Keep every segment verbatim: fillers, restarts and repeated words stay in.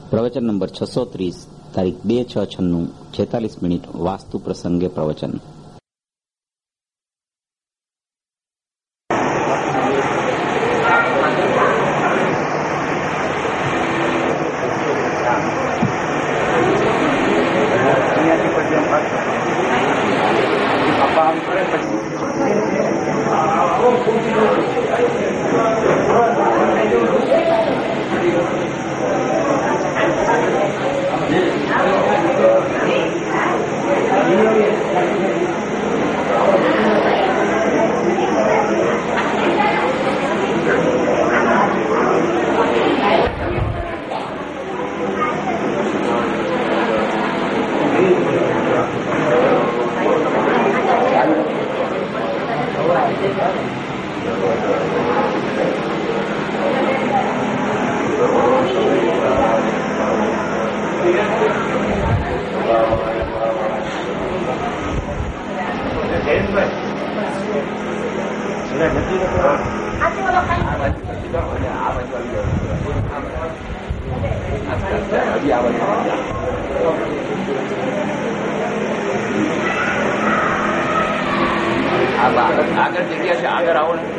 પ્રવચન નંબર છસો ત્રીસ, તારીખ બે છ છન્નું, છેતાલીસ મિનિટ વાસ્તુ પ્રસંગે પ્રવચન. આગળ જગ્યા છે, આગળ આવો ને.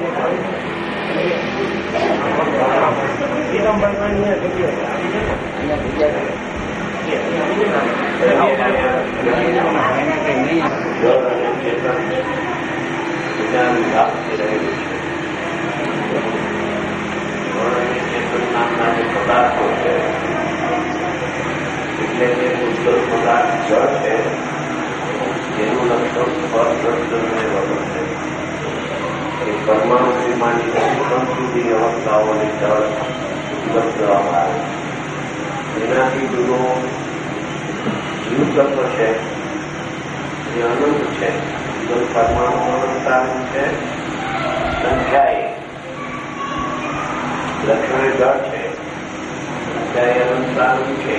પદાર્થો છે એટલે જે ઉત્તર પદાર્થ જળ છે જેનું લક્ષણ સ્પર્શને વગર છે. એ પરમાણુ માંડીને ઉત્તમ સુધી અવસ્થાઓને જળ બદલવામાં આવે. એનાથી જુદો જીવ તત્વ છે એ અનંત છે. પરમાણુ અનંતાનું છે, સંખ્યાએ લક્ષણે જળ છે, સંખ્યાએ અનંતાનું છે.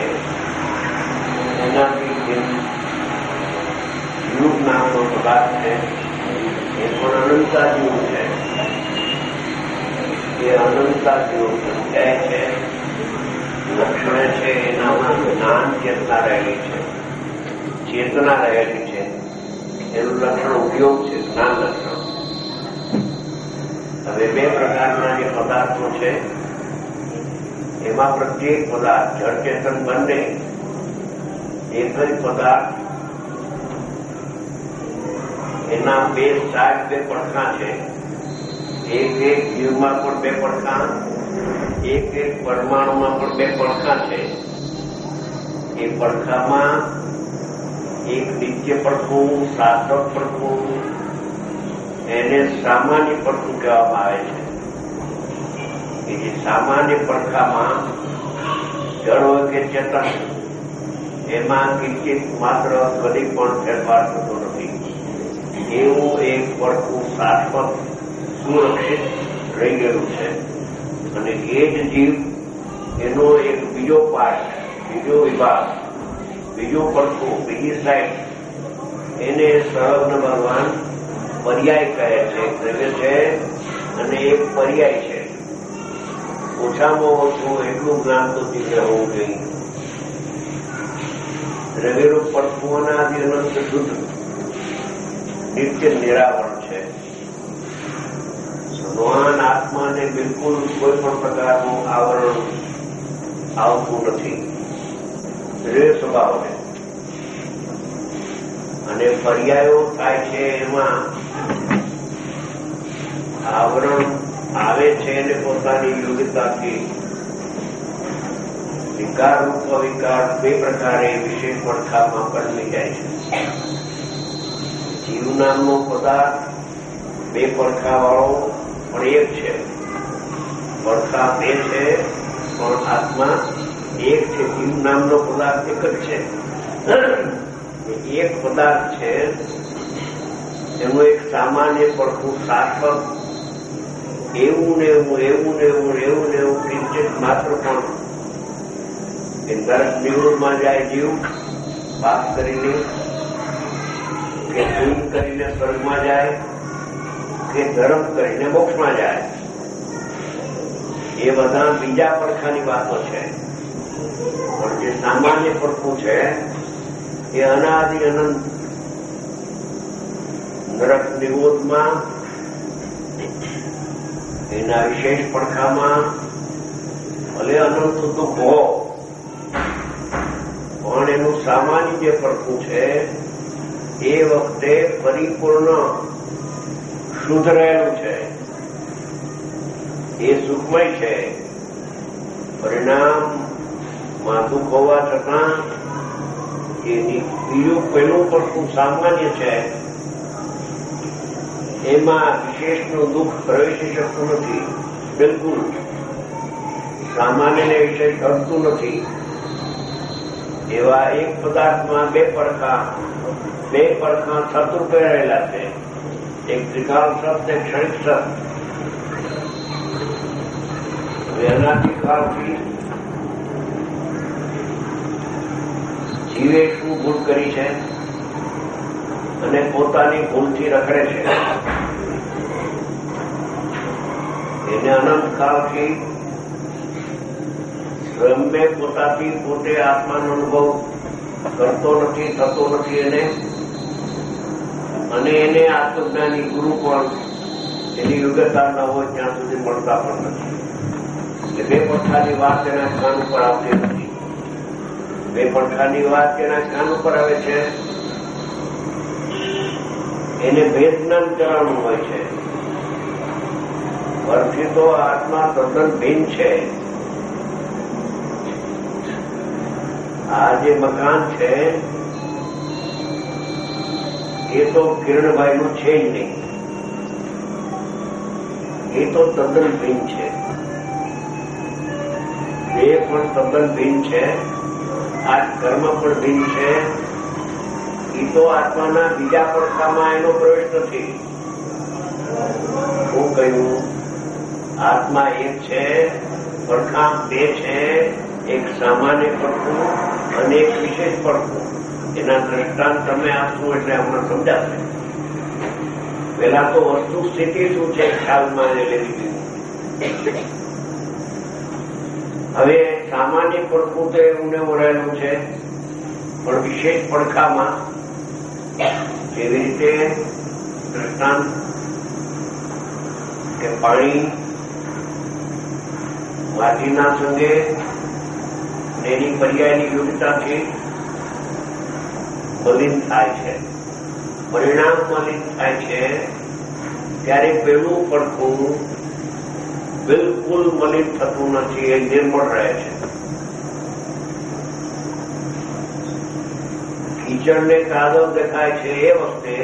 એનાથી જેમ યુગ નામનો પદાર્થ છે એ પણ અનંતા જેવું છે. એ અનંતા જેવું સંખ્યાએ છે, લક્ષણે છે. એનામાં જ્ઞાન ચેતના રહેલી છે, ચેતના રહેલી છે. એનું લક્ષણ ઉપયોગ છે, જ્ઞાન લક્ષણ. હવે બે પ્રકારના જે પદાર્થો છે એમાં પ્રત્યેક પદાર્થ જળ ચેતન બંને એક જ પદાર્થ, એના બે સાઈડ બે પડખા છે. એક એક જીવમાં પણ બે પડખા, એક એક પરમાણુમાં પણ બે પડખા છે. એ પડખામાં એક નિત્ય પડખું, શાસ્ત્રક પડખું, એને સામાન્ય પડખું કહેવામાં આવે છે. કે જે સામાન્ય પડખામાં જળ હોય કે ચેતન એમાં કિંચિત માત્ર કદી પણ ફેરફાર થતો નથી. એવું એક પડખું શાશ્વત સુરક્ષિત રહી ગયેલું છે. અને એ જ જીવ એનો એક બીજો પાર્ટ, બીજો વિભાગ, બીજો પડખું, બીજી સાઈડ, એને સંલગ્ન ભગવાન પર્યાય કહે છે. દ્રવ્ય છે અને એક પર્યાય છે. ઓછામાં ઓછું એટલું જ્ઞાન તો દીકરે હોવું જોઈએ. દ્રવ્યનું પડખું અનાદિ અનંત શુદ્ધ નિત્ય નિરાવરણ છે. ભગવાન આત્માને બિલકુલ કોઈ પણ પ્રકારનું આવરણ આવતું નથી. દ્રવ્ય સ્વભાવ છે અને પર્યાયો થાય છે. એમાં આવરણ આવે છે અને પોતાની યોગ્યતાથી વિકાર રૂપ વિકાર બે પ્રકારે વિશેષ પડખામાં બદલી જાય છે. જીવ નામનો પદાર્થ બે પડખા વાળો પણ એક છે. પડખા બે છે પણ આત્મા એક છે. જીવ નામનો પદાર્થ એક જ છે. એક પદાર્થ છે એનું એક સામાન્ય પડખું શાશ્વત એવું ને એવું એવું ને એવું એવું ને એવું કિંચિત માત્ર પણ એ નરક નિવૃત્તમાં જાય જીવ પાપ કરીને, કે પુણ્ય કરીને સ્વર્ગમાં જાય, કે ધર્મ કરીને મોક્ષમાં જાય. એ બધા બીજા પડખાની વાતો છે. પણ સામાન્ય પડખું છે એ અનાદિ અનંત નરક નિરોધમાં એના વિશેષ પડખામાં ભલે અનંત દુઃખ હો પણ એનું સામાન્ય જે પડખું છે એ વખતે પરિપૂર્ણ શુદ્ધ રહેલું છે, એ સુખમય છે. પરિણામમાં દુઃખ હોવા છતાં એની બીજું પહેલું પડખું સામાન્ય છે, એમાં વિશેષનું દુઃખ પ્રવેશી શકતું નથી. બિલકુલ સામાન્યને વિશેષ ઘટતું નથી. એવા એક પદાર્થમાં બે પડખા બે પડખા સતરૂપે રહેલા છે. એક ત્રિકાળ સત, એક ક્ષણિક સત. એનાથી કાળથી જીવે શું ભૂલ કરી છે અને પોતાની ભૂલથી રખડે છે. એને અનંત કાળથી બ્રહ્મે પોતાથી પોતે આત્માનો અનુભવ કરતો નથી, થતો નથી એને, અને એને આત્મજ્ઞાની ગુરુ પણ એની યોગ્યતા ન હોય ત્યાં સુધી મળતા પણ નથી. એટલે બે પડખાની વાત એના કાન ઉપર આવતી નથી. બે પડખાની વાત એના કાન ઉપર આવે છે એને ભેદ જ્ઞાન કરવાનું હોય છે. પરથી તો આત્મા તદ્દન ભિન્ન છે. આ જે મકાન છે એ તો કિરણભાઈનું છે જ નહીં, એ તો તદ્દન ભિન્ન છે. એ પણ તદ્દન ભિન્ન છે. આ કર્મ પણ ભિન્ન છે. એ તો આત્માના બીજા પડખામાં એનો પ્રવેશ નથી. હું કહ્યું આત્મા એક છે, પડખા બે છે, એક સામાન્ય પડખું અને એક વિશેષ પડખું. એના દ્રષ્ટાંત તમે આપશો એટલે હમણાં સમજાશે. પેલા તો વસ્તુ સ્થિતિ શું છે ખ્યાલમાં એને લેવી દીધું. હવે સામાન્ય પડખું તો એવું ને રહેલું છે, પણ વિશેષ પડખામાં જેવી રીતે દ્રષ્ટાંત કે પાણી માટીના સંગે એની પર્યાયની યોગ્યતાથી મલિન થાય છે, પરિણામ મલિન થાય છે, ત્યારે પેલું પડખું બિલકુલ મલિન થતું નથી, એ નિર્મળ રહે છે. કીચડને કાદવ દેખાય છે એ વખતે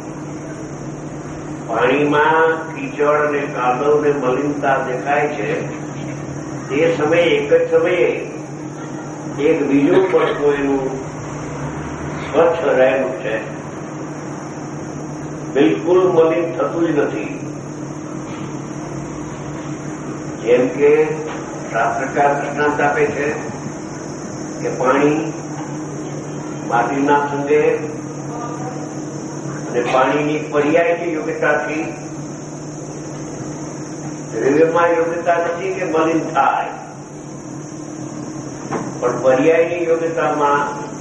પાણીમાં કીચડ અને કાદવ ને મલિનતા દેખાય છે. તે સમયે એક જ સમયે એક બીજું પડખું એનું સ્વચ્છ રહેલું છે, બિલકુલ મલિન થતું જ નથી. જેમ કે શાસ્ત્રકાર દૃષ્ટાંત આપે છે કે પાણી માટીના સંગે અને પાણીની પર્યાયની યોગ્યતાથી દ્રવ્યમાં યોગ્યતા નથી કે મલિન થાય, પણ પર્યાયની યોગ્યતામાં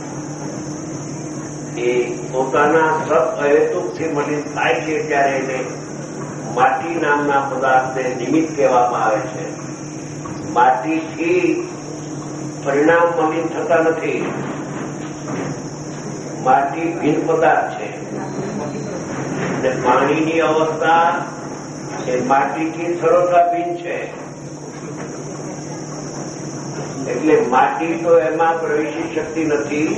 એ પોતાના સત અહેતુકથી મલિન થાય છે. ત્યારે એને માટી નામના પદાર્થને નિમિત્ત કહેવામાં આવે છે. માટીથી પરિણામ મલિન થતા નથી. માટી ભિન્ન પદાર્થ છે અને પાણીની અવસ્થા એ માટીથી સર્વથા ભિન્ન છે. એટલે માટી તો એમાં પ્રવેશી શકતી નથી,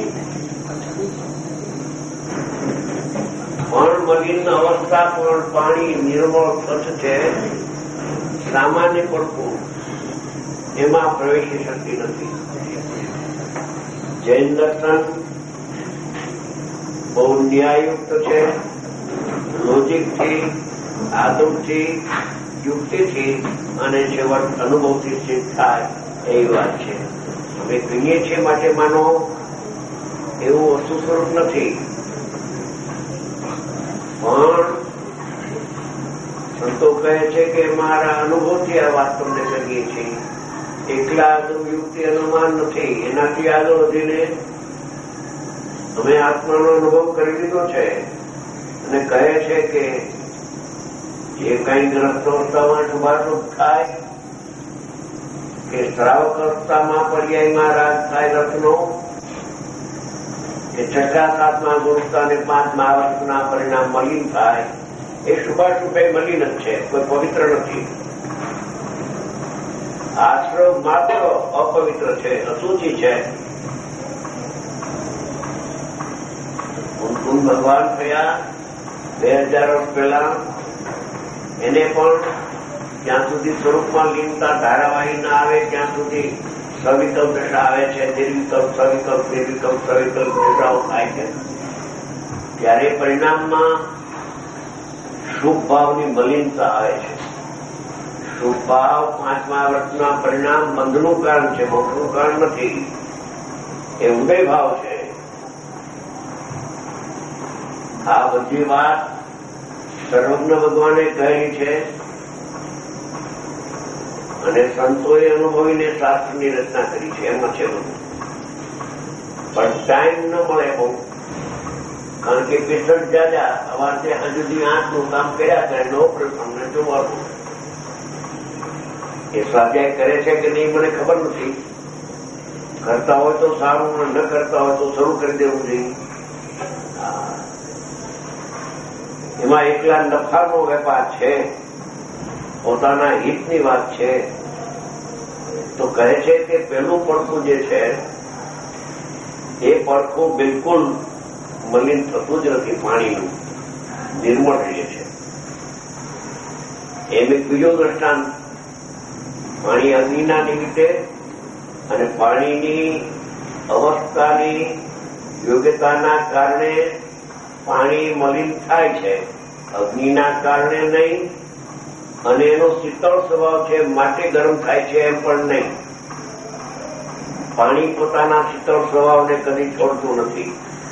પણ મલિન અવસ્થા પણ પાણી નિર્મળ સ્વચ્છ છે, સામાન્ય પડખું એમાં પ્રવેશી શકતી નથી. જૈન દર્શન બહુ ન્યાયયુક્ત છે. લોજિકથી, આદમથી, યુક્તિથી અને છેવટ અનુભવથી સિદ્ધ થાય એવી વાત છે. અમે કહીએ છીએ માટે માનો એવું વસ્તુ સ્વરૂપ નથી, પણ સંતો કહે છે કે મારા અનુભવથી આ વાત તમને કહીએ છીએ એકલા આગળ યુક્તિ અનુમાન નથી. એનાથી આગળ વધીને અમે આત્માનો અનુભવ કરી લીધો છે અને કહે છે કે જે કઈ ગ્રસ્ત અવસ્થામાં શુભાશુભ થાય કે શ્રાવક અવસ્થામાં પર્યાયમાં રાગ થાય રસનો કે છઠ્ઠા સાતમા ગુરુતા અને પાંચમા વર્ષના પરિણામ મલિન થાય એ શુભાશુભ મલિન જ છે, કોઈ પવિત્ર નથી. આશ્રમ માત્ર અપવિત્ર છે, અશુચિ છે. મુકુંદ ભગવાન થયા બે હજાર વર્ષ પહેલા એને પણ જ્યાં સુધી સ્વરૂપમાં લીનતા ધારાવાહી ના આવે ત્યાં સુધી સવિકલ્પ દશા આવે છે. નિર્વિકલ્પ સવિકલ્પ નિર્વિકલ્પ સવિકલ્પ દશાઓ થાય છે. ત્યારે પરિણામમાં શુભ ભાવની મલિનતા આવે છે. શુભ ભાવ પાંચમા વર્ષના પરિણામ બંધનું કારણ છે, મોક્ષનું કારણ નથી. એ ઉદય ભાવ છે. આ બધી વાત સર્વજ્ઞ ભગવાને કહેલી છે અને સંતોએ અનુભવીને શાસ્ત્રની રચના કરી છે. એમાં છે બધું, પણ ટાઈમ ન મળે બહુ, કારણ કે પેશન્ટ જાજા સવારથી હજુ સુધી આંખનું કામ કર્યા કરે ને ઓપરેશન ને જોવાનું. એ સ્વાધ્યાય કરે છે કે નહીં મને ખબર નથી. કરતા હોય તો સારું, ન કરતા હોય તો શરૂ કરી દેવું જોઈએ. એમાં એકલા નફાનો વેપાર છે, પોતાના હિતની વાત છે. તો કહે છે કે પેલું પડખું જે છે એ પડખું બિલકુલ મલિન થતું જ નથી, પાણીનું નિર્મળ રહે છે. એમ એક બીજો દ્રષ્ટાંત, પાણી અગ્નિના નિમિત્તે અને પાણીની અવસ્થાની યોગ્યતાના કારણે પાણી મલિન થાય છે, અગ્નિના કારણે નહીં. અને એનો શીતળ સ્વભાવ છે માટે ગરમ થાય છે એમ પણ નહીં. પાણી પોતાના શીતળ સ્વભાવને કદી છોડતું નથી.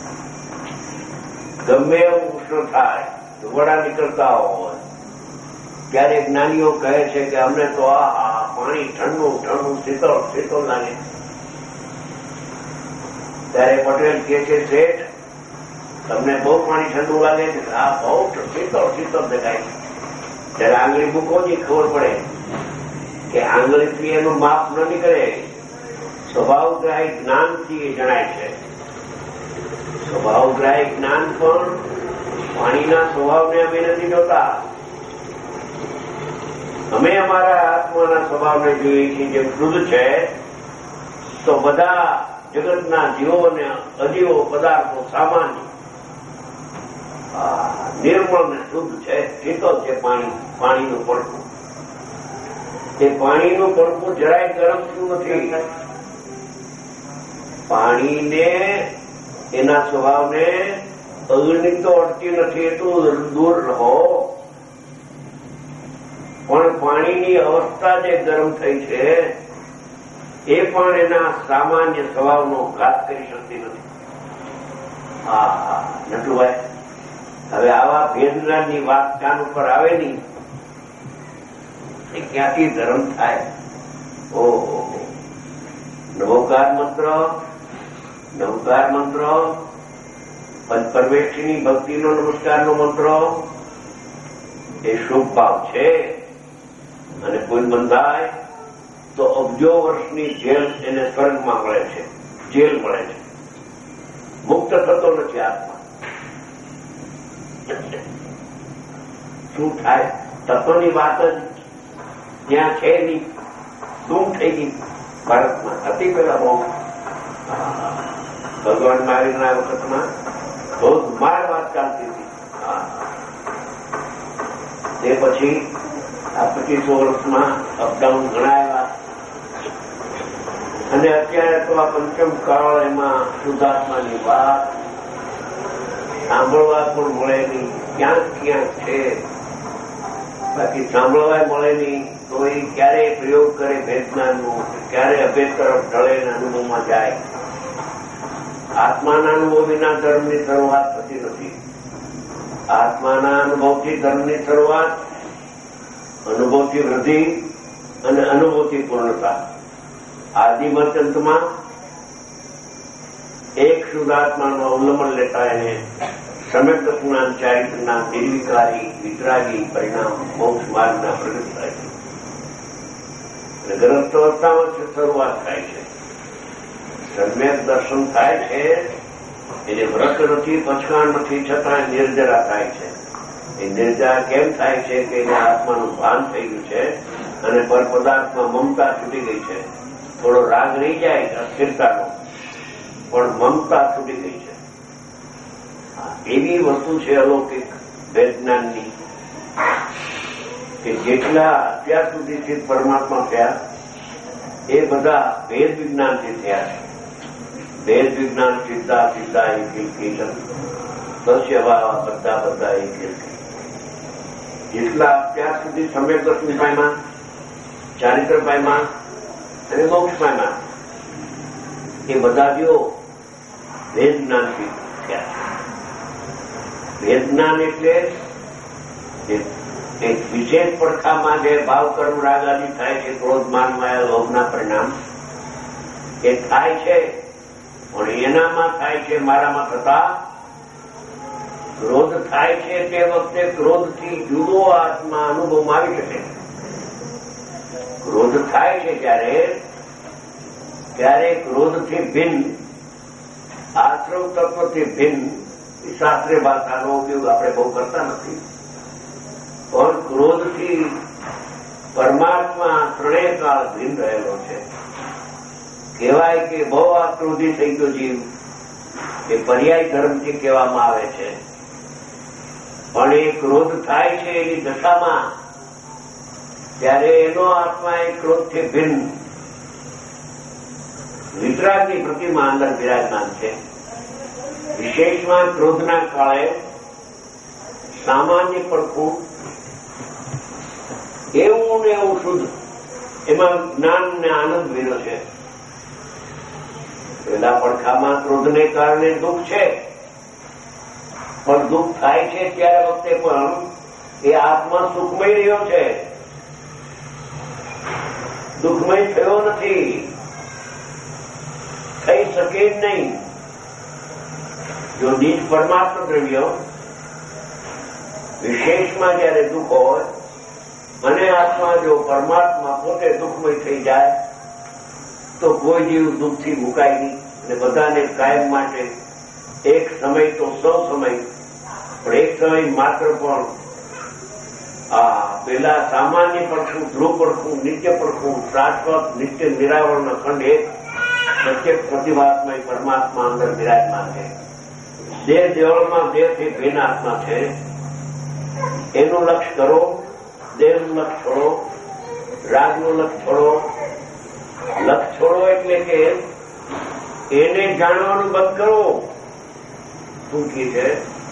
ગમે એવું ઉષ્ણ થાય, ધુવાડા નીકળતા હોય ત્યારે જ્ઞાનીઓ કહે છે કે અમને તો આ પાણી ઠંડુ ઠંડુ શીતળ શીતળ લાગે. ત્યારે પટેલ કહે છે શેઠ તમને બહુ પાણી ઠંડુ લાગે છે? આ બહુ શીતળ શીતળ દેખાય છે. ત્યારે આંગળી મૂકો જ ખબર પડે કે આંગળીથી એનું માપ ન નીકળે, સ્વભાવગ્રાહી જ્ઞાનથી એ જણાય છે. સ્વભાવગ્રાહી જ્ઞાન પણ પાણીના સ્વભાવને અમે નથી જોતા. અમે અમારા આત્માના સ્વભાવને જોઈએ છીએ જે શુદ્ધ છે. તો બધા જગતના જીવો અને અજીવો પદાર્થો સામાન્ય નિર્મળ ને શુદ્ધ છે, શીતળ છે. પાણી પાણીનું પડખું, તે પાણીનું પડખું જરાય ગરમ થયું નથી. પાણીને એના સ્વભાવને અગ્નિ તો અડતી નથી, એટલું દૂર રહો. પણ પાણીની અવસ્થા જે ગરમ થઈ છે એ પણ એના સામાન્ય સ્વભાવનો ઘાત કરી શકતી નથી. હા હા નટુભાઈ, હવે આવા ભેદની વાત કાન ઉપર આવે નહીં, એ ક્યાંથી ધર્મ થાય? ઓહો, નવકાર મંત્ર નવકાર મંત્ર પંચપરમેષ્ઠીની ભક્તિનો નમસ્કારનો મંત્ર એ શુભ ભાવ છે. અને કોઈ બંધાય તો અબજો વર્ષની જેલ એને સ્વર્ગમાં મળે છે, જેલ મળે છે. મુક્ત થતો નથી આત્મા. શું થાય? તત્વની વાત જ ત્યાં છે નહીં, શું થઈ ગઈ ભારતમાં હતી પેલા બહુ ભગવાન મહાવીરના વખતમાં બહુ માર વાત ચાલતી હતી. તે પછી આ પચીસો વર્ષમાં અપડાઉન ઘણા આવ્યા અને અત્યારે તો આ પંચમ કાળ એમાં શુદ્ધાત્માની વાત સાંભળવા પણ મળે નહીં, ક્યાંક ક્યાંક છે. બાકી સાંભળવા મળે નહીં તો એ ક્યારે પ્રયોગ કરે ભેદનાનું, ક્યારે અભેદ તરફ ઢળે ને અનુભવમાં જાય. આત્માના અનુભવ વિના ધર્મની શરૂઆત થતી નથી. આત્માના અનુભવથી ધર્મની શરૂઆત, અનુભવથી વૃદ્ધિ અને અનુભવથી પૂર્ણતા. આદિમત અંતમાં એક શુદ્ધાત્માનું અવલંબન લેતા એને સમગ્ર જ્ઞાન ચારિત્રના નિર્વિકારી વિતરાગી પરિણામ મોક્ષ માર્ગના પ્રગટ થાય છે. અને ગ્રસ્ત અવસ્થામાં શરૂઆત થાય છે. સમ્યક દર્શન થાય છે, એને વ્રત નથી, પછાણ નથી, છતાં નિર્જરા થાય છે. એ નિર્જરા કેમ થાય છે કે એને આત્માનું ભાન થઈ ગયું છે અને પર પદાર્થમાં મમતા છૂટી ગઈ છે. થોડો રાગ રહી જાય અસ્થિરતાનો, પણ મમતા છૂટી ગઈ છે. એવી વસ્તુ છે અલૌકિક વેદજ્ઞાનની કે જેટલા અત્યાર સુધીથી પરમાત્મા થયા એ બધા વેદ વિજ્ઞાનથી થયા છે. વેદ વિજ્ઞાન સીધા સીધા એકીકરણ દસ્ય વાળા બધા બધા એકીકરણ જેટલા અત્યાર સુધી સમ્યક દર્શન પામ્યા, ચારિત્ર પામ્યા અને મોક્ષ પામ્યા એ બધા જો વેદ જ્ઞાનથી થયા છે. વેદ જ્ઞાન એટલે એક વિશેષ પડખામાં જે ભાવ કર્મ રાગ આદિ થાય છે, ક્રોધ માન માયા લોભના પરિણામ એ થાય છે, પણ એનામાં થાય છે મારામાં થતા ક્રોધ થાય છે તે વખતે ક્રોધથી જુદો આત્મા અનુભવમાં આવી શકે. ક્રોધ થાય છે ત્યારે ત્યારે ક્રોધથી ભિન્ન, આશ્રવ તત્વથી ભિન્ન શાસ્ત્રીય ભાષાનો ઉપયોગ આપણે બહુ કરતા નથી, પણ ક્રોધથી પરમાત્મા ત્રણેય કાળ ભિન્ન રહેલો છે. કહેવાય કે બહુ આ ક્રોધી થઈ ગયો જીવ એ પર્યાય ધર્મથી કહેવામાં આવે છે, પણ એ ક્રોધ થાય છે એની દશામાં ત્યારે એનો આત્મા એ ક્રોધથી ભિન્ન વિતરાગની પ્રતિમા અંદર બિરાજમાન છે. વિશેષમાં ક્રોધના કાળે સામાન્ય પડખું એવું ને એવું શુદ્ધ, એમાં જ્ઞાન ને આનંદ વિનો છે. પેલા પડખામાં ક્રોધને કારણે દુઃખ છે, પણ દુઃખ થાય છે ત્યારે વખતે પણ એ આત્મા સુખમય રહ્યો છે, દુઃખમય થયો નથી, થઈ શકે જ નહીં. જો નિજ પરમાત્મા દ્રવ્ય વિશેષમાં જયારે દુઃખ હોય અને આત્મા જો પરમાત્મા પોતે દુઃખમય થઈ જાય તો કોઈ જીવ દુઃખથી મુકાય નહીં અને બધાને કાયમ માટે એક સમય તો સૌ સમય પણ એક સમય માત્ર પણ આ પેલા સામાન્ય પડખું, ધ્રુવ પડખું, નિત્ય પડખું, શાશ્વત નિત્ય નિરાવરણ ખંડ એક પ્રત્યેક પ્રતિભાત્મય પરમાત્મા અંદર બિરાજમાન છે. દેહ દેવળમાં દેહથી ભિન્ન આત્મા છે. એનું લક્ષ કરો, દેહનું લક્ષ છોડો, રાગનું લક્ષ છોડો. લક્ષ છોડો એટલે કે એને જાણવાનું બંધ કરો. શું કહે છે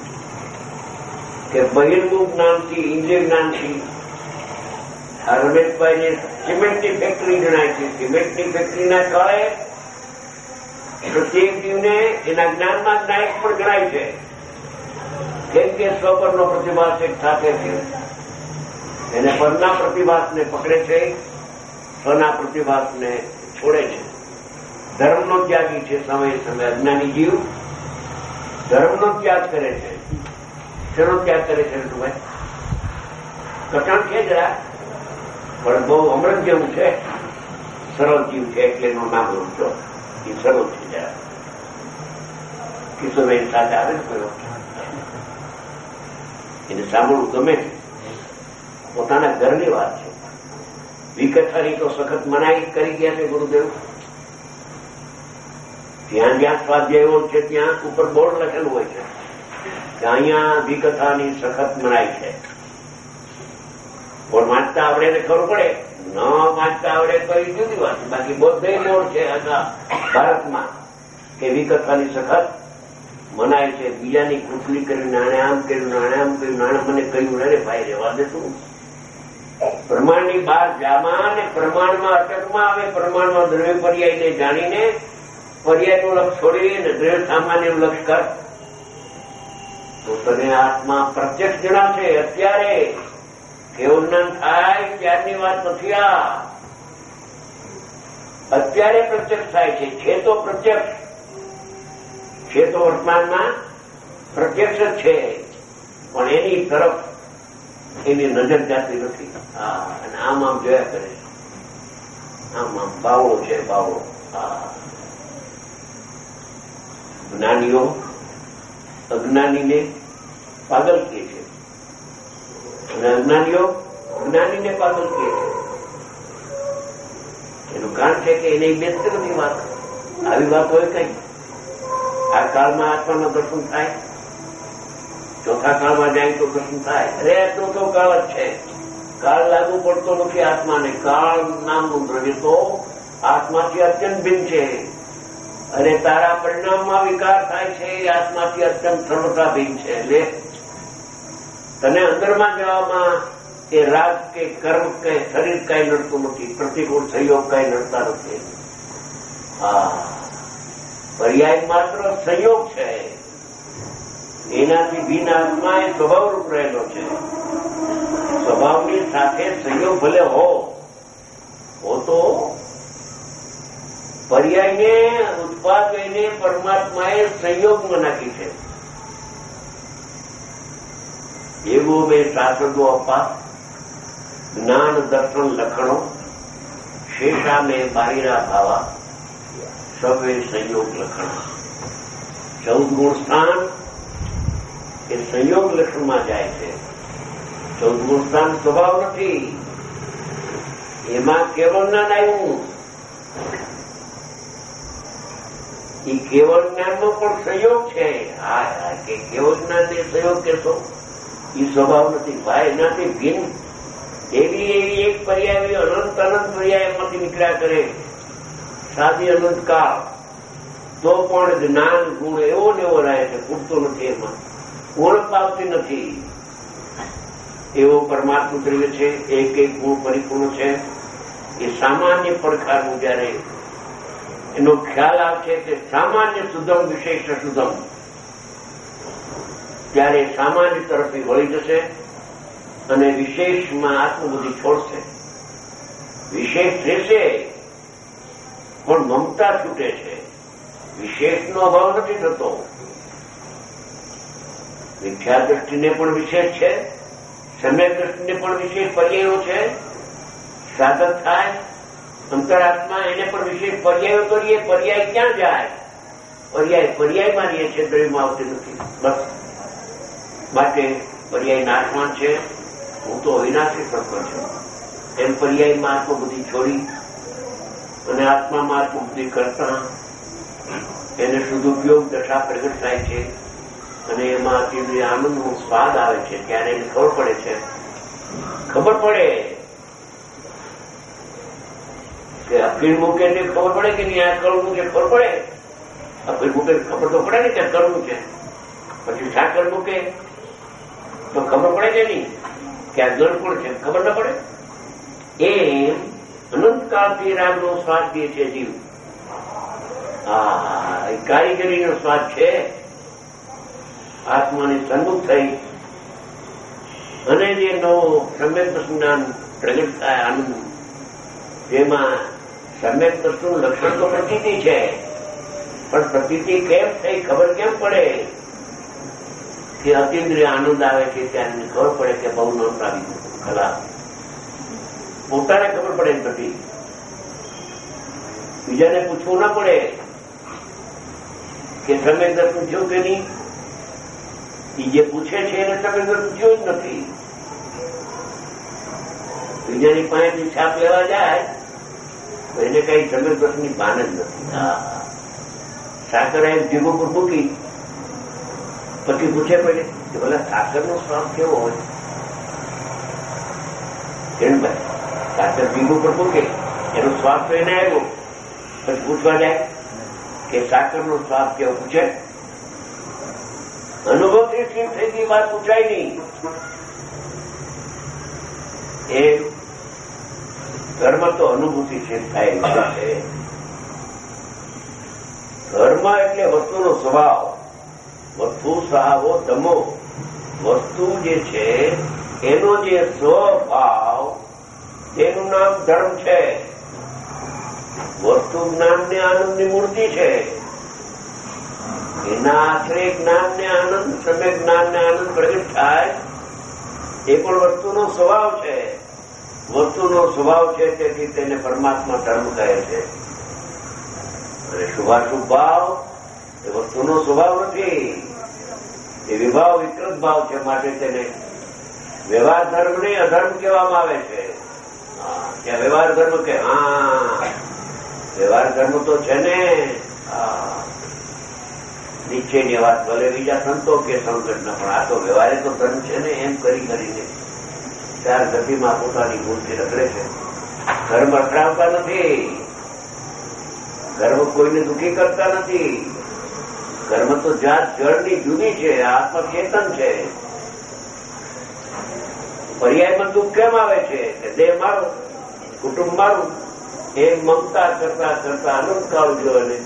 કે બહિર્મુખ જ્ઞાનથી, ઇન્દ્રિય જ્ઞાનથી રમેશભાઈને સિમેન્ટની ફેક્ટરી જણાય છે. સિમેન્ટની ફેક્ટરીના કાળે પ્રત્યેક જીવને એના જ્ઞાનમાં નાયક પણ ગણાય છે, કેમ કે સ્વપરનો પ્રતિભાસ એક સાથે છે. એને પરના પ્રતિભાસને પકડે છે, સ્વના પ્રતિભાસને છોડે છે. ધર્મનો ત્યાગી છે. સમય સમય અજ્ઞાની જીવ ધર્મનો ત્યાગ કરે છે. શેનો ત્યાગ કરે છે? ભાઈ કટાણ છે જરા, પણ બહુ અમૃત જેવું છે, સરળ જીવ છે એટલે એનું નામ રૂપજો. એ સરળ છે જરા. કિશોરભાઈ સાથે આવે ને એને સાંભળવું ગમે છે. પોતાના ઘરની વાત છે. વિકથાની તો સખત મનાઈ કરી ગયા છે ગુરુદેવ. ત્યાં જ્યાં સ્વાધ્યાયો છે ત્યાં ઉપર બોર્ડ લખેલું હોય છે કે અહીંયા વિકથાની સખત મનાઈ છે. પણ વાંચતા આવડે ને ખબર પડે, ન વાંચતા આવડે તો એ જુદી વાત. બાકી બધે બોર્ડ છે ભારતમાં કે વિકથાની સખત મનાય છે. બીજાની કુટલી કરીને આણે આમ કર્યું, આણે આમ કર્યું, આણે મને કહ્યું, અરે ભાઈ રહેવા દે તું. પ્રમાણની બહાર જામાં અને પ્રમાણમાં અટકમાં આવે. પ્રમાણમાં દ્રવ્ય પર્યાયને જાણીને પર્યાયનું લક્ષ છોડી અને દ્રવ્ય સામાન્યનું લક્ષ કર તો તને આત્મા પ્રત્યક્ષ જણાશે. અત્યારે કેવું જ્ઞાન થાય ત્યારની વાત નથી. આ અત્યારે પ્રત્યક્ષ થાય છે. છે તો પ્રત્યક્ષ, છે તો વર્તમાનમાં પ્રત્યક્ષ જ છે, પણ એની તરફ એની નજર જાતી નથી. હા, અને આમ આમ જોયા કરે છે. આમ આમ બાવળો છે, બાવળો. હા, જ્ઞાનીઓ અજ્ઞાનીને પાગલ કહે છે અને અજ્ઞાનીઓ જ્ઞાનીને પાગલ કહે છે. એનું કારણ છે કે એને બેસતી નથી વાત. આવી વાત હોય કઈ? આ કાળમાં આત્માનું દર્શન થાય, ચોથા કાળમાં જાય તો દર્શન થાય. અરે ચોથો કાળ જ છે. કાળ લાગુ પડતો નથી આત્માને. કાળ નામનું દ્રવ્ય તો આત્માથી અત્યંત ભિન્ન છે. અને તારા પરિણામમાં વિકાર થાય છે એ આત્માથી અત્યંત સર્વતા ભિન્ન છે. એટલે તને અંદરમાં જવામાં એ રાગ કે કર્મ કે શરીર કઈ નડતું નથી, પ્રતિકૂળ સંયોગ કઈ નડતા નથી. હા, પર્યાય માત્ર સંયોગ છે. એનાથી ભિન્ન આત્મા એ સ્વભાવરૂપ રહેલો છે. સ્વભાવની સાથે સંયોગ ભલે હો હો તો પર્યાયને ઉત્પાદને પરમાત્માએ સંયોગમાં નાખી છે. એવો બે શાસ્ત્રો અપા જ્ઞાન દર્શન લખણો શેષા મેં બારીરા ભાવા સવે સંયોગ લખણા. ચૌદ ગુણ સ્થાન એ સંયોગ લક્ષણમાં જાય છે. ચૌદ ગુણ સ્થાન સ્વભાવ નથી. એમાં કેવળ જ્ઞાન આવ્યું. એ કેવળ જ્ઞાનનો પણ સંયોગ છે. હા, કે કેવળ જ્ઞાન ને સંયોગ કેશો એ સ્વભાવ નથી ભાઈ. એનાથી ભિન્ન એવી એવી એક પર્યાય અનંત અનંત પર્યાયમાંથી નીકળ્યા કરે સાદી અનંત કાળ, તો પણ જ્ઞાન ગુણ એવો ને એવો રહે છે, પૂરતો નથી. એમાં ગુણ પાવતી નથી. એવો પરમાત્મા દ્રવ્ય છે. એક એક ગુણ પરિપૂર્ણ છે. એ સામાન્ય પડકારનું જયારે એનો ખ્યાલ આવશે કે સામાન્ય સુધમ વિશેષ સુધમ, ત્યારે સામાન્ય તરફથી વળી જશે અને વિશેષમાં આત્મબુદ્ધિ છોડશે. વિશેષ રહેશે પણ મમતા છૂટે છે. વિશેષનો અભાવ નથી થતો. મિથ્યા દ્રષ્ટિને પણ વિશેષ છે, સમ્યક દ્રષ્ટિને પણ વિશેષ પર્યાયો છે. સાધક થાય અંતરાત્મા એને પણ વિશેષ પર્યાયો કરીએ. પર્યાય ક્યાં જાય? પર્યાય પર્યાયમાં રહીએ છે, દ્રવ્યમાં આવતી નથી. બસ માટે પર્યાય નાશવાન છે. હું તો વિનાશી તત્વ છું એમ પર્યાયમાં આત્મબુદ્ધિ છોડી અને આત્મામાં આત્મબુદ્ધિ કરતા એને સદુપયોગ દશા પ્રગટ થાય છે. અને એમાં અતિન્દ્રિય આનંદનો સ્વાદ આવે છે. ત્યારે એને ખબર પડે છે, ખબર પડે કે અફીણ મૂકે ને ખબર પડે કે નહીં આ કરવું છે. ખબર પડે અફીણ મૂકે ખબર તો પડે ને કે કરવું છે. પછી સાકર મૂકે તો ખબર પડે કે નહીં કે આ ગળપણ છે. ખબર ન પડે. એમ અનંતકાળથી રાગનો સ્વાદ પીએ છે જીવ. હા, એ કારીગરીનો સ્વાદ છે. આત્માની સન્મુખ થઈ અને જે નવો સમ્યક દર્શનના પ્રગટ થાય આનંદ, જેમાં સમ્યક દર્શનનું લક્ષણ તો પ્રતીતિ છે, પણ પ્રતીતિ કેમ થઈ ખબર કેમ પડે કે અતિન્દ્રિય આનંદ આવે છે. ત્યારે ખબર પડે કે બહુ નોંધ આવી ગયું. ખલાસ પોતાને ખબર પડે નથી, બીજાને પૂછવું ના પડે કે સમ્યક દર્શન થયું કે નહીં. એ જે પૂછે છે એને સમ્યક દર્શન થયું જ નથી. બીજાની પાસેથી છાપ લેવા જાય તો એને કઈ સમ્યક દર્શનની ભાન જ નથી. સાકર એમ જીભ ઉપર મૂકી પછી પૂછે પડે કે ભલા સાકરનો સ્વાદ કેવો હોય? કેમ ભાઈ સાકર જીભ ઉપર મૂકે એનો સ્વાદ તો એને આવ્યો, પછી પૂછવા જાય કે સાકરનો સ્વાદ કેવો? પૂછે? અનુભવથી સ્થિર થઈ ગઈ વાત પૂછાય નહીં. એ ધર્મ તો અનુભૂતિ છે થાય છે. ધર્મ એટલે વસ્તુનો સ્વભાવ. વસ્તુ સ્વભાવો ધમો. વસ્તુ જે છે એનો જે સ્વભાવ તેનું નામ ધર્મ છે. વસ્તુ જ્ઞાનને આનંદની મૂર્તિ છે. એના આશ્રય જ્ઞાનને આનંદ, સમય જ્ઞાનને આનંદ પ્રગટ થાય એ પણ વસ્તુનો સ્વભાવ છે. વસ્તુનો સ્વભાવ છે તેથી તેને પરમાત્મા ધર્મ કહે છે. અને શુભાશુભ ભાવ એ વસ્તુનો સ્વભાવ નથી, એ વિભાવ વિકૃત ભાવ છે. માટે તેને વ્યવહાર ધર્મ નહીં અધર્મ કહેવામાં આવે છે. ત્યાં વ્યવહાર ધર્મ કે હા વ્યવહાર ધર્મ તો છે ને, નીચેની વાત ભલે બીજા સંતો કે સંકટના, પણ આ તો વ્યવહારે તો ધર્મ છે ને. એમ કરી કરીને ચાર ગતિમાં પોતાની ભૂલથી રખડે છે. ધર્મ અથડાવતા નથી, ધર્મ કોઈને દુઃખી કરતા નથી. કર્મ તો જાત જળની જુદી છે, આત્મચેતન છે. પર્યાયમાં દુઃખ કેમ આવે છે કે દેહ મારું, કુટુંબ મારું, એ મમતા કરતા કરતા અનંતકાળ જો અને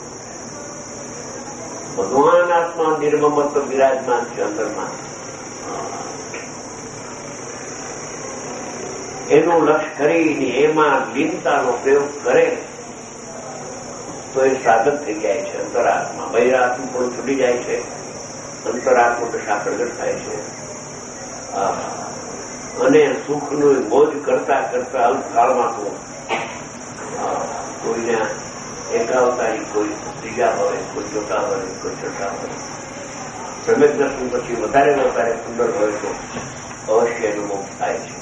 ભગવાન આત્મા નિર્મમત્વ વિરાજમાન છે અંદરમાં. એનું લક્ષ્ય કરીને એમાં લીનતાનો પ્રયોગ કરે તો એ સાધક થઈ જાય છે. અંતરાત્મા બહિરાત્મા પણ છૂટી જાય છે, અંતરાત્મા દશા પ્રગટ થાય છે. અને સુખનું બોજ કરતા કરતા અલ્પકાળમાં તો કોઈને એકાવતારી, કોઈ ત્રીજા હોય, કોઈ ચોથા હોય, કોઈ છઠ્ઠા હોય. સમ્યક દર્શન પછી વધારે વધારે સુંદર હોય તો અવશ્ય એનું મોક્ષ થાય છે.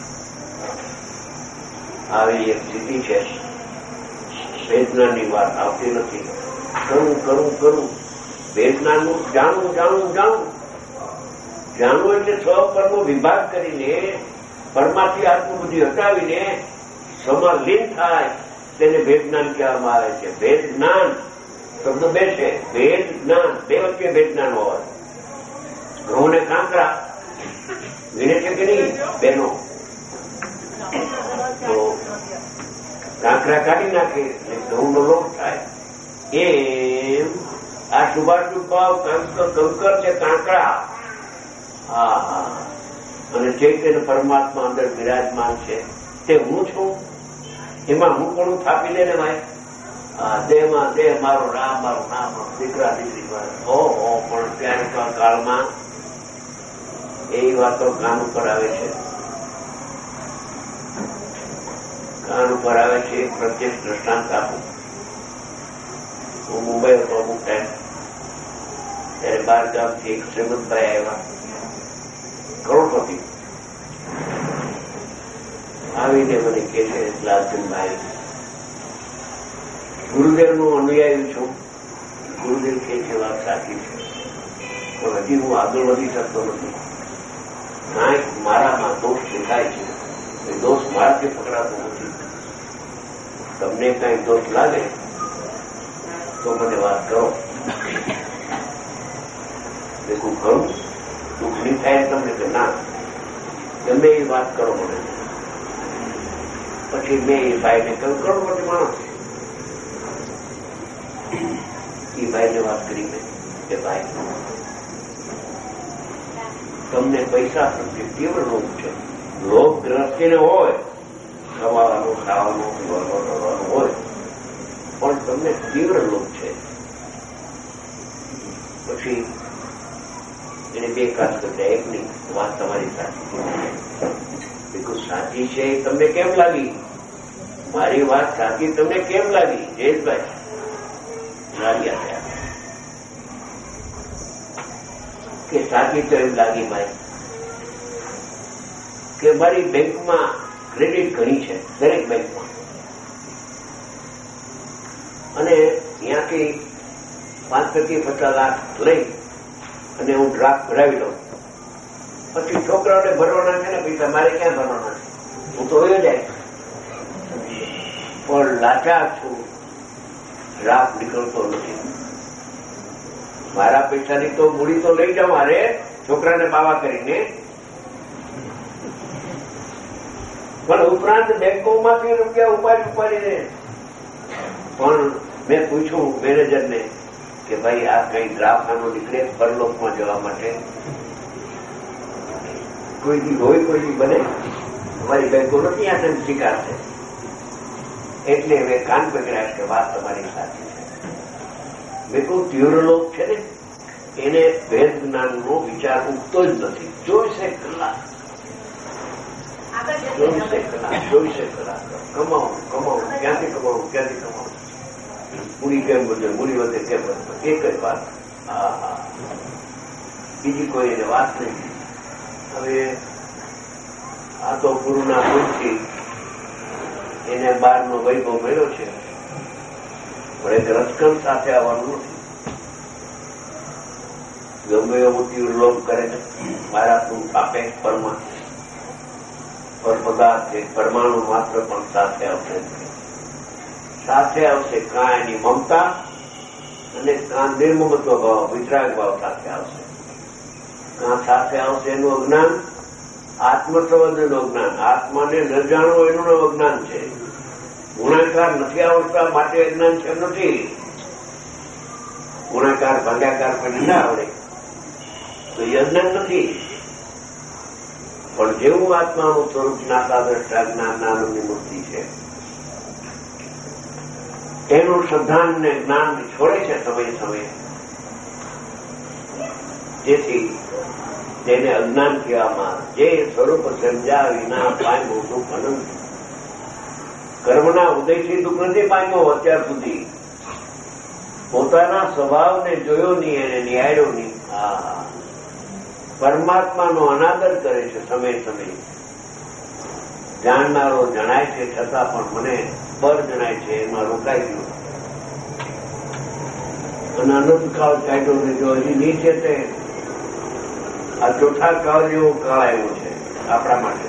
આવી એક સ્થિતિ છે. વેદનાની વાત આવતી નથી. કરું કરું કરું વેદનાનું જાણવું જાણવું જાણવું જાણવું એટલે છ કર્મો વિભાગ કરીને પરમાથી આત્મબુદ્ધિ હટાવીને સ્વમાં લીન થાય તેને ભેદ જ્ઞાન કહેવામાં આવે છે. ભેદ જ્ઞાન શબ્દ બે છે. ભેદ જ્ઞાન બે વચ્ચે ભેદ જ્ઞાન હોય. ઘઉં ને કાંકરા વીણે છે કે નહીં બેનો? તો કાંકરા કાઢી નાખે ઘઉંનો લોટ થાય. એમ આ શુભાશુભ ભાવ કંકર છે, કાંકરા. હા હા અને ચૈતન્ય પરમાત્મા અંદર વિરાજમાન છે તે હું છું. એમાં હું પણ થાપી લે ને ભાઈ. દેહમાં દેહ મારો, રામ મારો, નામ મારો, દીકરા દીકરી મારો. ઓહો પણ ત્યારે કાળમાં એ વાતો કાન ઉપર આવે છે. કાન ઉપર આવે છે. પ્રત્યક્ષ દ્રષ્ટાંત આપું. હું મુંબઈ હતો અમુક ટાઈમ, ત્યારે બાર ગામથી એક શ્રીમંતભાઈ આવ્યા, કરોડપતિ. આવીને મને કે છે લાલચંદભાઈ, ગુરુદેવનું અનુયાયી છું. ગુરુદેવ કે છે વાત સાચી છે, પણ હજી હું આગળ વધી શકતો નથી. કાંઈક મારામાં દોષ દેખાય છે. એ દોષ મારાથી પકડાતો નથી. તમને કાંઈ દોષ લાગે તો મને વાત કરો. દેખું ખરું દુઃખ નહીં થાય તમને કે ના, ગમે એ વાત કરો મને. પછી મેં એ ભાઈને કહ્યું, કરોડપતિ માણસ. એ ભાઈને વાત કરી મેં કે ભાઈ તમને પૈસા પ્રત્યે કેવળ લોભ છે. લોભ ગ્રસ્તીને હોય, ખવાનું, ખાવાનું, પીવાનું હોય, પણ તમને તીવ્ર લોભ છે. પછી એને બે કાજ કરતા એકની વાત તમારી સાચી બિલકુલ સાચી છે. તમને કેમ લાગી? મારી વાત સાચી તમને કેમ લાગી? જયેશભાઈ લાગ્યા થયા કે સાચી તો એમ લાગી ભાઈ કે મારી બેંકમાં ક્રેડિટ ઘણી છે, દરેક બેંકમાં, અને ત્યાંથી પાંચ ટકી પચાસ લાખ લઈ અને હું ડ્રાફ્ટ ભરાવી લઉં. પછી છોકરાઓને ભરવાના છે ને પૈસા, મારે ક્યાં ભરવાના છે? હું તો વયો જાય. પણ લાચાર છું, ડ્રાફ્ટ નીકળતો નથી. મારા પૈસાની તો મૂડી તો લઈ જાઉં મારે છોકરાને બાવા કરીને, પણ ઉપરાંત બેંકોમાંથી રૂપિયા ઉપાડી ઉપાડીને. પણ મેં પૂછ્યું મેનેજરને કે ભાઈ આ કઈ ડ્રાફ્ટનો નીકળે પરલોકમાં જવા માટે? કોઈ દી હોય, કોઈ દી બને. અમારી બેંકો નથી આ શિકાર છે. એટલે હવે કાન પકડ્યા કે વાત તમારી સાચી છે. મેં કહું તીવ્ર લોક છે ને એને ભેદ જ્ઞાનનો વિચાર ઉગતો જ નથી. ચોવીસે કલાક ચોવીસે કલાક ચોવીસે કલાક કમાવું કમાવું ક્યાંથી કમાવું ક્યાંથી કમાવું મૂડી કેમ બધે મૂડી વધે કેમ વધે એક જ વાત. હા હા બીજી કોઈ એને વાત નહીં. હવે આ તો ગુરુના ભૂલથી એને બહારનો વૈભવ મળ્યો છે પણ એક રસકણ સાથે આવવાનું નથી. ગમે એવું તીવ્ર લોભ કરે છે મારા તું આપે પરમા પર પદાર્થ છે પરમાણુ માત્ર પણ સાથે આવશે સાથે આવશે કાં એની મમતા અને કાં નિર્મમત્વ ભાવ વિતરાગ ભાવ સાથે આવશે. કાં સાથે આવશે એનું અજ્ઞાન આત્મસંબંધનું અજ્ઞાન આત્માને ન જાણવો એનું અજ્ઞાન છે. ગુણાકાર નથી આવડતા માટે અજ્ઞાન છે નથી. ગુણાકાર ભાગાકાર પણ ના આવડે તો એ અજ્ઞાન નથી. પણ જેવું આત્માનું સ્વરૂપ જ્ઞાતા દ્રષ્ટા જ્ઞાન નામની મૂર્તિ છે એનું શ્રદ્ધાન ને જ્ઞાન છોડે છે સમય સમયે. જેથી તેને અજ્ઞાન કહેવામાં જે સ્વરૂપ સમજ્યા વિના પામ્યું દુઃખ અનંત. કર્મના ઉદયથી દુઃખ નથી પામ્યો અત્યાર સુધી. પોતાના સ્વભાવને જોયો નહીં એને નિહાળ્યો નહીં. હા પરમાત્માનો અનાદર કરે છે સમય સમય. જાણનારો જણાય છે છતાં પણ મને પર જણાય છે એમાં રોકાઈ ગયું અને અનંત કાળ કાઢ્યો ને જો હજી નીચે તે આ ચોથા કાળ જેવો કાળ આવ્યો છે આપણા માટે.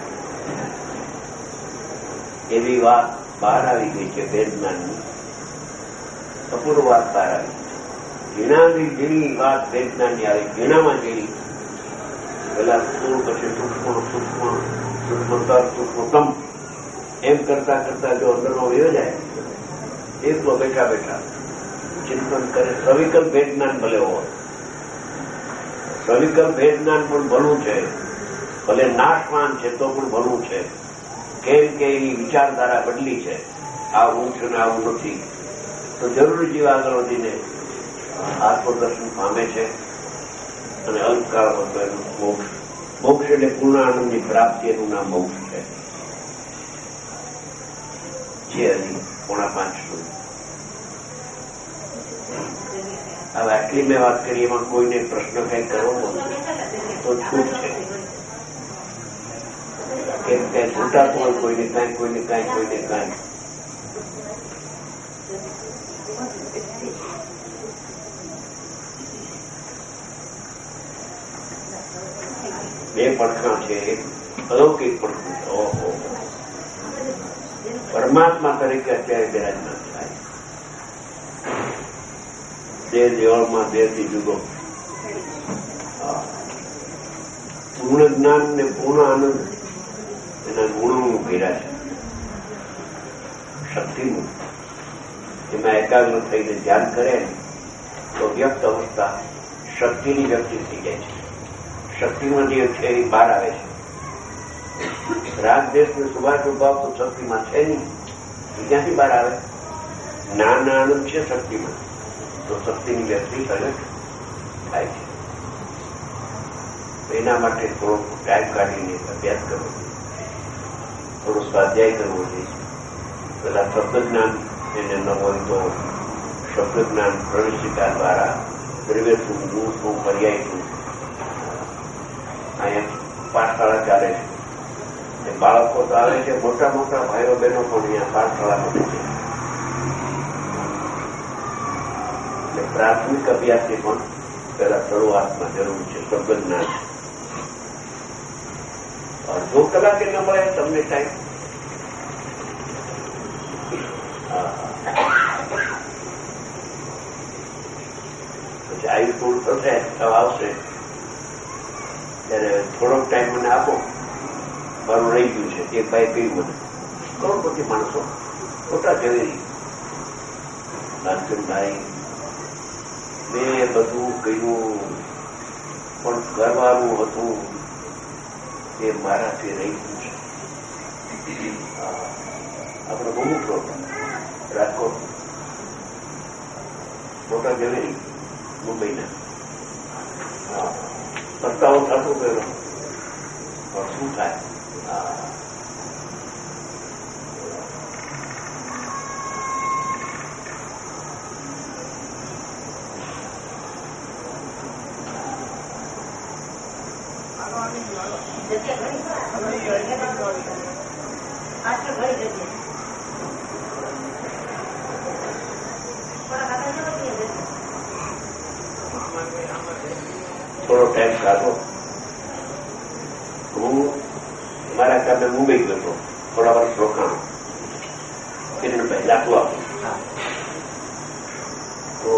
એવી વાત બહાર આવી ગઈ છે વેદનાની અપૂર્વ વાત બહાર આવી. ઝીણાથી ઝીણી વાત વેદનાની આવી. ઝીણામાં ઝીણી પેલા સ્થૂળ પછી સૂક્ષ્મ સૂક્ષ્મ સૂક્ષ્મતર સૂક્ષ્મતમ એમ કરતા કરતા જો અંદરનો વયો જાય એકલો બેઠા બેઠા ચિંતન કરે. સવિકલ્પ ભેદ જ્ઞાન ભલે હોય સવિકલ્પ ભેદ જ્ઞાન પણ ભલું છે ભલે નાશમાન છે તો પણ ભલું છે. કેમ કે એની વિચારધારા બદલી છે આવું છે ને આવું નથી તો જરૂરી જીવ આગળ વધીને આત્મદર્શન પામે છે અને અલ્પકાળ હતો એનું મોક્ષ. મોક્ષ એટલે પૂર્ણ આનંદની પ્રાપ્તિ એનું નામ મોક્ષ છે. છે હજી પોણા પાંચ સુધી. હવે આટલી મેં વાત કરી એમાં કોઈને પ્રશ્ન કઈ કરવો તો છૂટ છે. કેમ કઈ છૂટાતું હોય કોઈને કાંઈ કોઈને કાંઈ કોઈને કાંઈ. બે પડખા છે એક અલૌકિક પડખું છે. ઓહો પરમાત્મા તરીકે અત્યારે બિરાજમાન થાય. દેહ દેવળમાં દેહથી જુદો પૂર્ણ જ્ઞાન ને પૂર્ણ આનંદ એના ગુણોનું ઘેરા છે. શક્તિનું એમાં એકાગ્ર થઈને ધ્યાન કરે તો વ્યક્ત અવસ્થા શક્તિની વ્યક્તિ થઈ જાય છે. શક્તિમાં જે છે એ બહાર આવે છે. રાગ દેશને સુભાષ ઉભાવ તો શક્તિમાં છે નહીં. એ ક્યાંથી બહાર આવે? જ્ઞાન આનંદ છે શક્તિમાં તો શક્તિની વ્યક્તિ સજગ થાય છે. એના માટે થોડો ટાઈમ કાઢીને અભ્યાસ કરવો જોઈએ. થોડો સ્વાધ્યાય કરવો જોઈએ. પેલા શબ્દ જ્ઞાન એને ન હોય તો શબ્દ જ્ઞાન પ્રવેશિકા દ્વારા દ્રવ્ય શું ગુણ શું પર્યાય શું અહીંયા પાઠશાળા ચાલે છે. બાળકો તો આવે છે મોટા મોટા ભાઈઓ બહેનો પણ અહીંયા પાઠશાળામાં છે. એટલે પ્રાથમિક અભ્યાસની પણ પેલા શરૂઆતમાં જરૂર છે શબ્દ જ્ઞાન. અડધો કલાકે ન મળે તમને ટાઈમ પછી આયુ પૂરું થશે આવશે ત્યારે થોડોક ટાઈમ મને આપો. મારું રહી ગયું છે એક ભાઈ કહ્યું મને કરોડપતિ માણસો ખોટા ઝવેરી લાલચંદભાઈ મેં બધું કહ્યું પણ કરવાનું હતું એ મારાથી રહી ગયું છે. આપણે બહુ પ્રોબ્લેમ રાજકોટ મોટા ગેલેરી મુંબઈના પસ્તાવો થતો ગયો પણ શું થાય. થોડો ટાઈમ કાઢો. હું મારા કામે મુંબઈ ગયો હતો, થોડા વર્ષ રોકાણ એને પહેલા તો આપું તો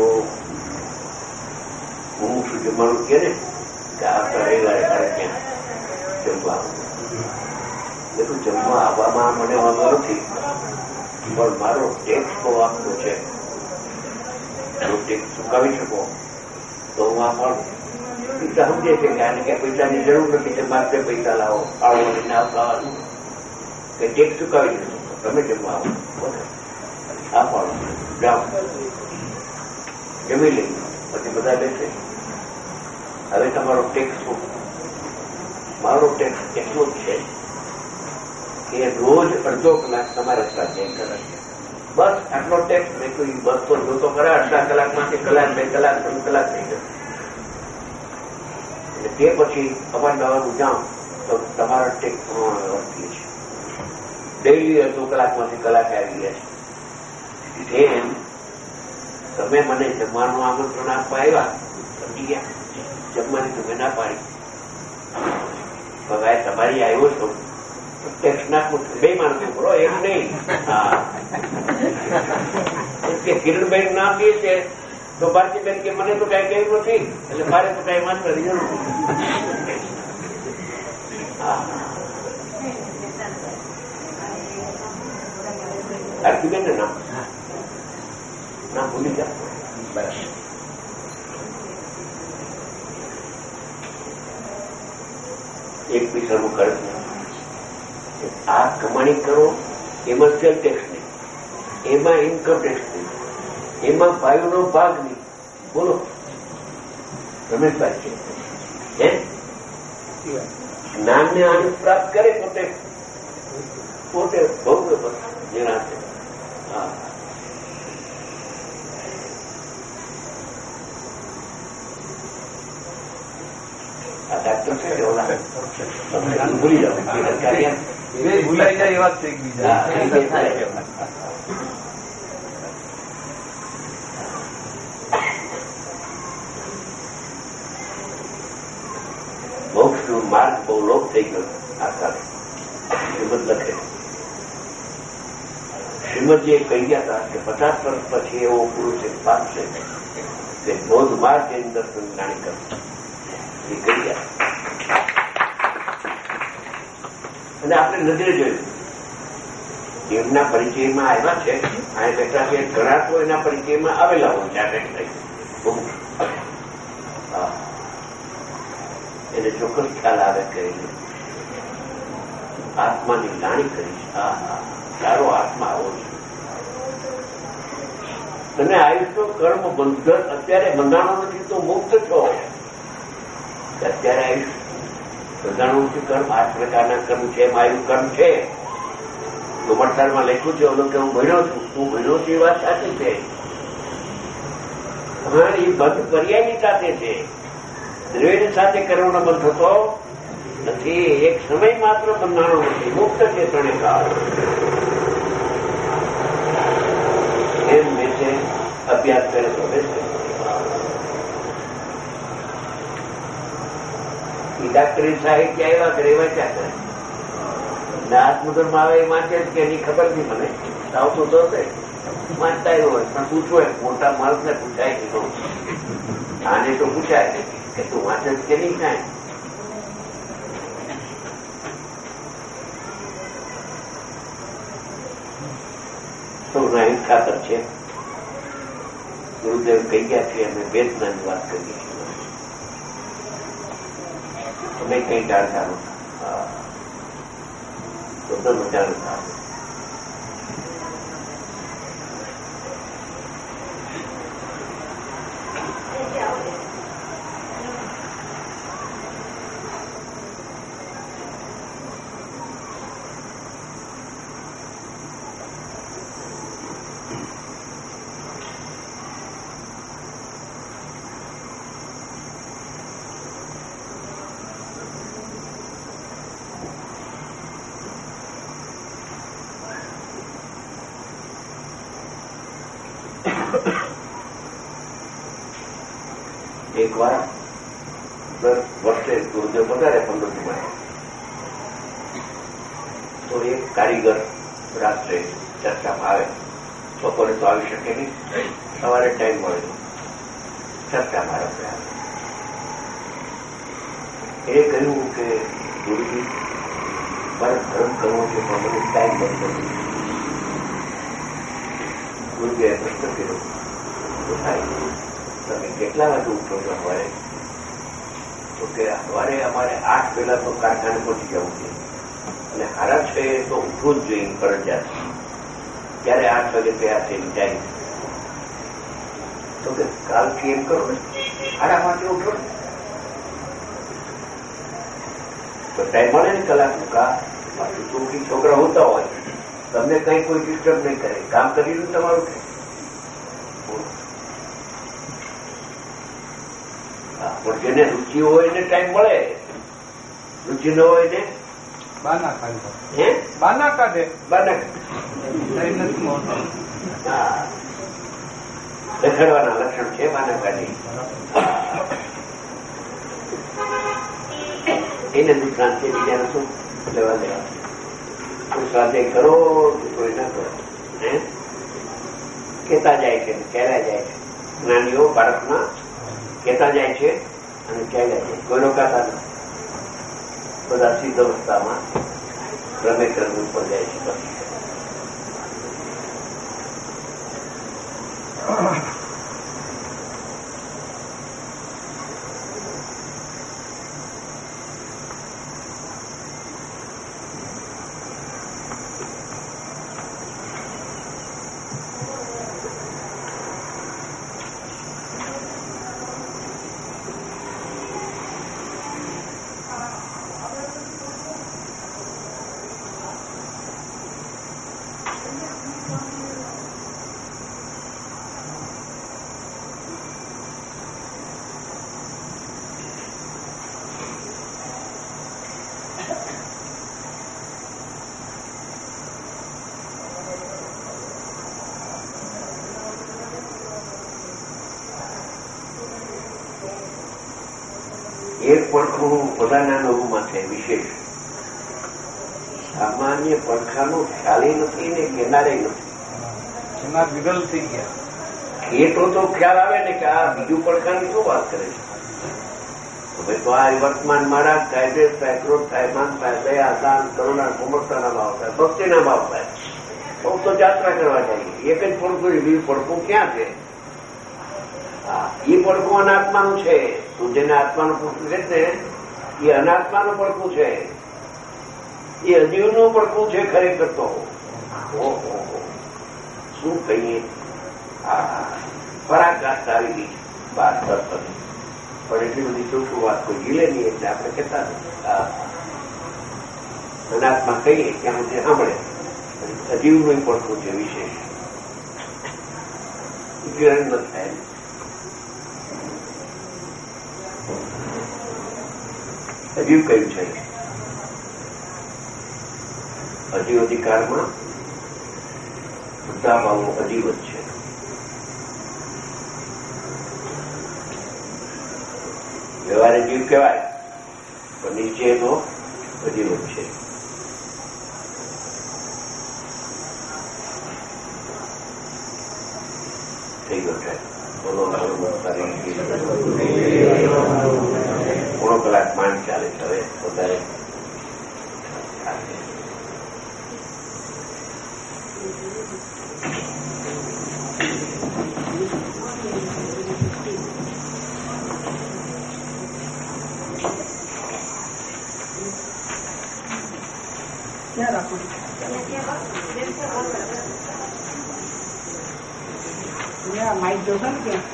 હું શું જમવાનું કે ને કે આવતા રવિવારે તારે ક્યાં જમવા એટલું જમવા આવવામાં મને વાંધો નથી, પણ મારો ટેક્સ બહુ આપતો છે. જો ટેક્સ ચૂકવી શકો તો હું આ પણ પૈસા સમજે છે કે આને ક્યાં પૈસાની જરૂર નથી કે માત્ર પૈસા લાવો આવો લઈને આવવાનું કે ટેક્સ ચૂકવી શકો તમે જમવા આવો આ પણ જાઓ જમી લઈ પછી બધા બેસે. હવે તમારો ટેક્સ શું? મારો ટેક્સ એટલો જ છે કે રોજ અડધો કલાક તમારે સાથે કરે બસ આટલો ટેક્સ. મેં કોઈ બસ તો જોતો ખરા અડધા કલાકમાંથી કલાક બે કલાક ત્રણ કલાક થઈ જશે. એટલે તે પછી અવારનવાર જાઉં તો તમારા ટેક્સ પ્રમાણે વર્તીએ છે. ડેઈલી અડધો કલાકમાંથી કલાક આવી ગયા છે. એમ તમે મને જમવાનું આમંત્રણ આપવા આવ્યા સમજી ગયા, જમવાની તમે ના પાડી. હવે તમારી આવ્યો છો ટેક્સ નાખવું બે માણસો કરો એમ નહીં. હા કે કિરણબેન ના આપીએ છે તો ભારતીબેન કે મને તો કઈ કહ્યું નથી એટલે મારે તો કઈ માનવાની જરૂર નથી. હા ભારતીબેન ને નામ ના ભૂલી જા. બરાબર. એક પૈસાનું ખર્ચ આ કમાણી કરો એમાં સેલ ટેક્સ નહીં, એમાં ઇન્કમ ટેક્સ નહીં, એમાં ભાઈઓનો ભાગ નહીં. બોલો રમેશભાઈ છે હે જ્ઞાનને આનંદ પ્રાપ્ત કરે પોતે પોતે ભોગવે બસ નિરાશે. હા આ ડાક્ટર છે ઓલા તમે ભૂલી જાઓ ભૂલાઈ જાય એ વાત છે એકબીજા. મોક્ષનો માર્ગ બહુ લોપ થઈ ગયો. આ સાથે શ્રીમદ લખે શ્રીમદજી કહી ગયા હતા કે પચાસ વર્ષ પછી એવો પુરુષ એક પામશે કે બોધ માર્ગ એની અંદર જાણી કરશે. એ કહી ગયા અને આપણે નજરે જોયું એમના પરિચયમાં આવ્યા છે. આ બેઠા છે ઘણા તો એના પરિચયમાં આવેલા હોય જાતે થઈ એને ચોક્કસ ખ્યાલ આવે કરી આત્માની લાણી કરીશ. હા હા તારો આત્મા આવો છે. તમે આયુષ્ય કર્મ બંધન અત્યારે બંધાણો નથી તો મુક્ત છો. અત્યારે આયુષ્ય બંધાણું નથી કર્મ આ પ્રકારના કર્મ છે. મારું કર્મ છે ગોમટસારમાં લખ્યું છે ઓલો કે હું ભણ્યો છું હું ભણ્યો છું એ વાત સાચી છે. હા એ બંધ પર્યાયની સાથે છે, દ્રવ્ય સાથે કરવાનો બંધ થતો નથી. એક સમય માત્ર બંધાણો નથી, મુક્ત છે ત્રણે કાળ. એમ મેં છે અભ્યાસ કરે તો બેસે એ ડાક્ટરી સાહિત્ય આવ્યા કરે એવા ક્યાં કરે આત્મધર્મ આવે એ વાંચે કે એની ખબર નહીં મને આવતું તો વાંચતા એવું હોય પણ પૂછવું મોટા માણસને પૂછાય કે આને તો પૂછાય કે તું વાંચે કે નહીં કાંઈ. સૌના એક ખાતર છે. ગુરુદેવ કહી ગયા છે અમે વેદનાની વાત કરીએ છીએ. અમે કઈ જાણતા નહોતા તો જાણતા એક વાર દસ વર્ષે ગુરુદેવ વધારે પંદર જુમાય તો એક કારીગર રાત્રે ચર્ચામાં આવે, બપોરે તો આવી શકે નહીં, સવારે ટાઈમ મળે ચર્ચામાં આવે. એ કહ્યું કે ગુરુજી મારે ધર્મ કરવો છે પણ મને ટાઈમ મળતો નથી. ગુરુજીએ પ્રશ્ન કર્યો, તમે કેટલા વાગે ઉઠો છો સવારે? તો કે સવારે અમારે આઠ પહેલા તો કારખાને પહોંચી જવું છે અને હારા છે તો ઉઠવું જ જોઈએ ફરજિયાત. ત્યારે આઠ વાગે તૈયાર થઈને જાય. તો કે કાલથી એમ કરો ને હારા માટે ઉઠો ને તો ટાઈમ મળે ને કલાકનું કામ. પાછું છોકરી છોકરા હોતા હોય તમને કઈ કોઈ ડિસ્ટર્બ નહીં કરે, કામ કરી તમારું પણ જેને રુચિ હોય એને ટાઈમ મળે, રુચિ ન હોય ને બાના કાઢે. હે બાના કાઢે બાના હા દેખાડવાના લક્ષણ છે બાના કાઢી. એને દુકાન છે બીજાને શું લેવા દેવા? કોઈ સ્વાધ્યાય કરો કોઈ ના કરો. હે કેતા જાય છે કહેલા જાય છે. જ્ઞાનીઓ ભારતમાં કહેતા જાય છે અને કહેલા જાય, કોઈ રોકાતા નથી. બધા સિદ્ધ અવસ્થામાં રમે ક્રમ ઉપર જાય છે. એક પડખું બધાના અનુભવમાં છે વિશેષ. સામાન્ય પડખાનો ખ્યાલ નથી ને કેનારે નથી. એના વિગલ થઈ ગયા. એ તો તો ખ્યાલ આવે ને કે આ બીજું પડખાની શું વાત કરે છે. હવે તો આ વર્તમાન મારા કાયદે થાય, ક્રોધ થાય, માન થાય, દયા, દાન, કરુણા, કોમળતાના ભાવ થાય, ભક્તિના ભાવ થાય. સૌ તો યાત્રા કરવા જઈએ. એક જ પડખું બીજું પડખું ક્યાં છે? એ પડખું અનાત્માનું છે. તું જેને આત્માનું પડખું છે ને એ અનાત્માનું પડખું છે, એ અજીવનું પડખું છે ખરેખર. તો ઓહો શું કહીએ, પરાકાષ્ઠ આવી ગઈ બાર દસ પછી. પણ એટલી બધી ચોખ્ખું વાત કોઈ જીલે નહીં એટલે આપણે કહેતા અનાત્મા કહીએ ત્યાં સુધી સાંભળે. અજીવનું પડખું છે વિશેષ, ગ્રહણ ન થાય. અજીવ કયું છે? અજીવ અધિકારમાં બધા ભાવો અજીવ જ છે. વ્યવહારે જીવ કહેવાય પણ નીચે એનો અજીવ જ છે. થઈ ગયો છે. બોલો પોણો કલાક માંડ ચાલે છે. હવે વધારે ક્યાં રાખું? માઇક જોશો ને ક્યાં?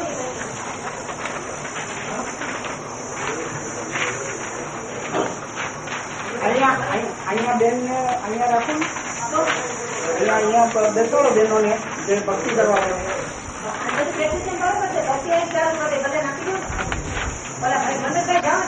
અહીંયા અહીંયા બેન ને અહીંયા રાખો ને, અહીંયા અહીંયા બેસોડો બેનો ને બેન ભક્તિ કરવા આવે. મને કઈ જાવ